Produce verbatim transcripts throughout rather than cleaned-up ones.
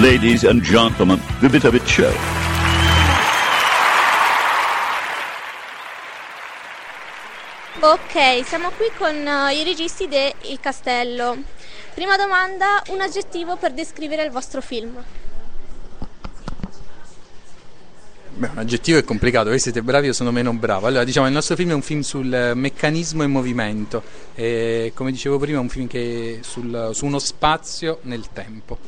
Ladies and gentlemen, the Bit-A-Bit Show. Ok, siamo qui con uh, i registi de Il Castello. Prima domanda, un aggettivo per descrivere il vostro film. Beh, un aggettivo è complicato, voi siete bravi, io sono meno bravo. Allora, diciamo, il nostro film è un film sul meccanismo e movimento, e, come dicevo prima, è un film che sul, su uno spazio nel tempo.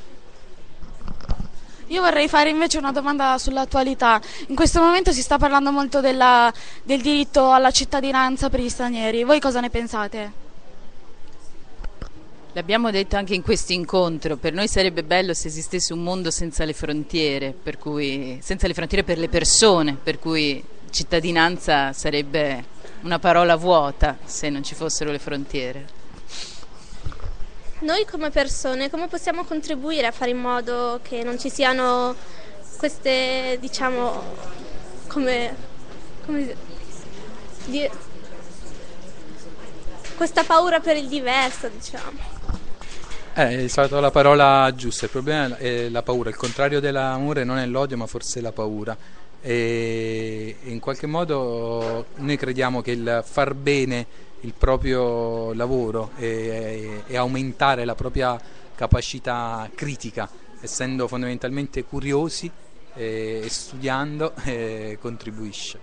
Io vorrei fare invece una domanda sull'attualità. In questo momento si sta parlando molto della, del diritto alla cittadinanza per gli stranieri. Voi cosa ne pensate? L'abbiamo detto anche in questo incontro, per noi sarebbe bello se esistesse un mondo senza le frontiere, per cui, senza le frontiere per le persone, per cui cittadinanza sarebbe una parola vuota se non ci fossero le frontiere. Noi come persone come possiamo contribuire a fare in modo che non ci siano queste, diciamo, come, come di, questa paura per il diverso, diciamo? Eh, è stata la parola giusta, il problema è la paura, il contrario dell'amore non è l'odio ma forse la paura, e in qualche modo noi crediamo che il far bene il proprio lavoro e, e aumentare la propria capacità critica, essendo fondamentalmente curiosi e, e studiando, e contribuisce.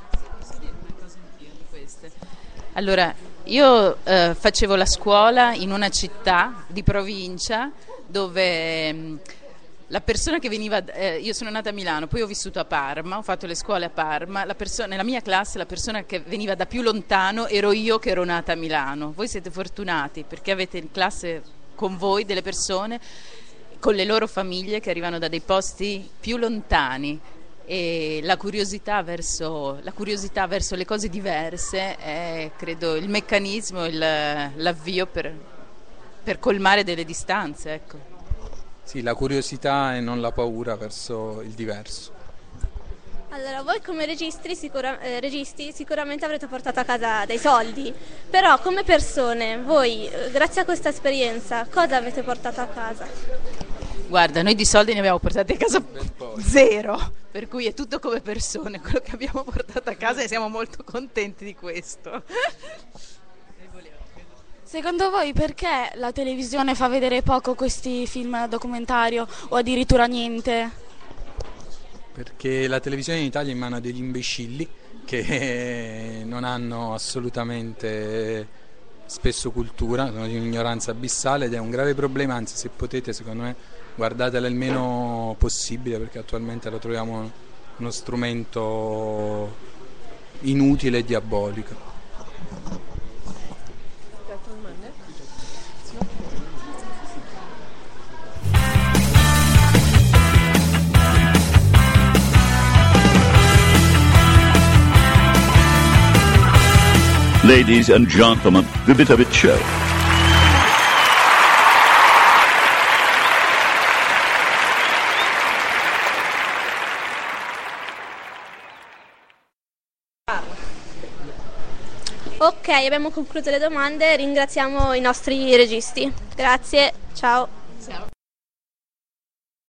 Allora, io eh, facevo la scuola in una città di provincia dove mh, la persona che veniva, eh, io sono nata a Milano, poi ho vissuto a Parma, ho fatto le scuole a Parma, la persona, nella mia classe la persona che veniva da più lontano ero io che ero nata a Milano. Voi siete fortunati perché avete in classe con voi delle persone con le loro famiglie che arrivano da dei posti più lontani, e la curiosità verso, la curiosità verso le cose diverse è, credo, il meccanismo, il, l'avvio per, per colmare delle distanze, ecco. Sì, la curiosità e non la paura verso il diverso. Allora, voi come registri, sicura, eh, registi sicuramente avrete portato a casa dei soldi, però come persone, voi, eh, grazie a questa esperienza, cosa avete portato a casa? Guarda, noi di soldi ne abbiamo portati a casa zero, per cui è tutto come persone quello che abbiamo portato a casa e siamo molto contenti di questo. Secondo voi perché la televisione fa vedere poco questi film documentario o addirittura niente? Perché la televisione in Italia è in mano a degli imbecilli che non hanno assolutamente spesso cultura, sono di un'ignoranza abissale ed è un grave problema, anzi se potete secondo me guardatela il meno possibile perché attualmente la troviamo uno strumento inutile e diabolico. Ladies and gentlemen, the Bit-A-Bit Show. Ok, abbiamo concluso le domande, ringraziamo i nostri registi. Grazie, ciao.